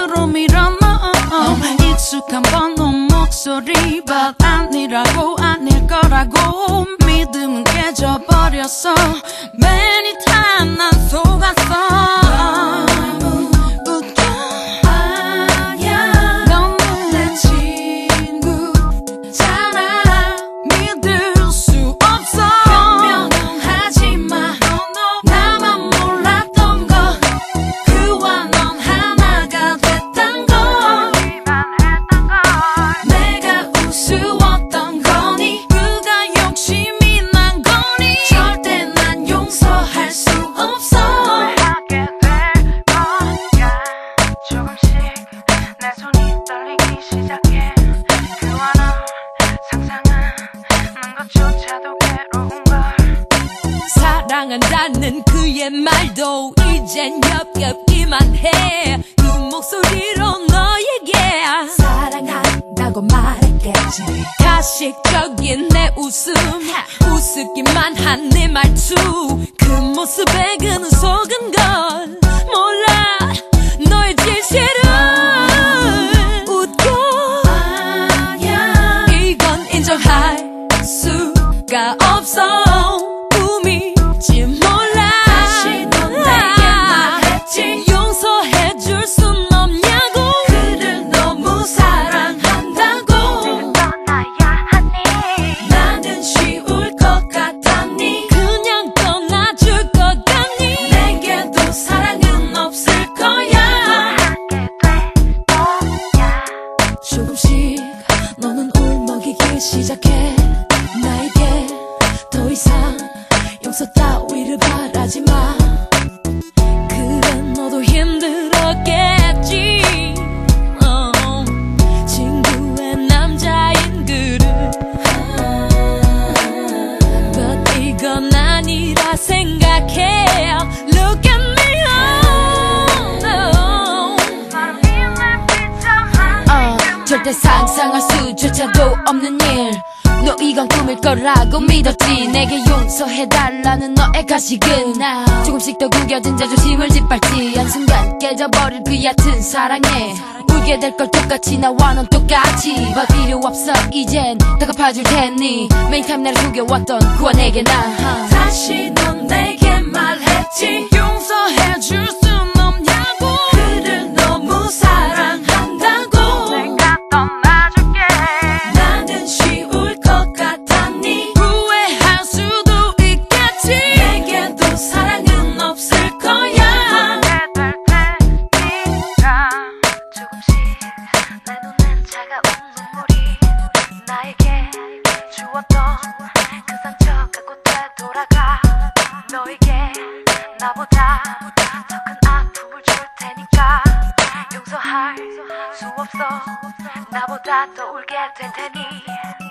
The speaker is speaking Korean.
곁으로 밀어넣어 익숙한 번호 목소리밭 아니라고 아닐 거라고 믿음은 깨져버렸어 Many times 난 속았어 사랑한다는 그의 말도 이젠 엽겹기만 해 그 목소리로 너에게 사랑한다고 말했겠지 가식적인 내 웃음 우습기만 한 내 말투 그 모습에 그는 속은 걸 몰라 너의 진실은 웃고 이건 인정할 수가 없어 다시 넌 내게 말했지 용서해줄 순 없냐고 그를 너무 사랑한다고 그를 떠나야 하니 나는 쉬울 것 같았니 그냥 떠나줄 것 같니 내게도 사랑은 없을 거야 하게 될 거야 조금씩 너는 울먹이기 시작해 나에게 더 이상 용서 따위를 바라지 마 그래 너도 힘들었겠지 친구의 남자인 그를 But 이건 아니라 생각해 Look at me 절대 상상할 수조차도 없는 일 너 이건 꿈일 거라고 믿었지 내게 용서해달라는 너의 가식은 조금씩 더 구겨진 자존심을 짓밟지 한순간 깨져버릴 그 얕은 사랑에 울게 될 걸 똑같이 나와 넌 똑같이 필요 없어 이젠 다 갚아줄 테니 메인타임 나를 속여왔던 그와 내게 나 다시 넌 내게 말했지 용서해줄 순 없냐고 그를 너무 사랑한다고 내가 떠나줄게 나는 쉬울 것 같았니 후회할 수도 있겠지 내게도 사랑은 없을 거야 하게 될 테니까 조금씩 내 눈엔 차가운 눈물이 나에게 주었던 그 상처가 곧 되돌아가 너에게 나보다 더 큰 아픔을 줄 테니까 용서할 수 없어 나보다 더 울게 될 테니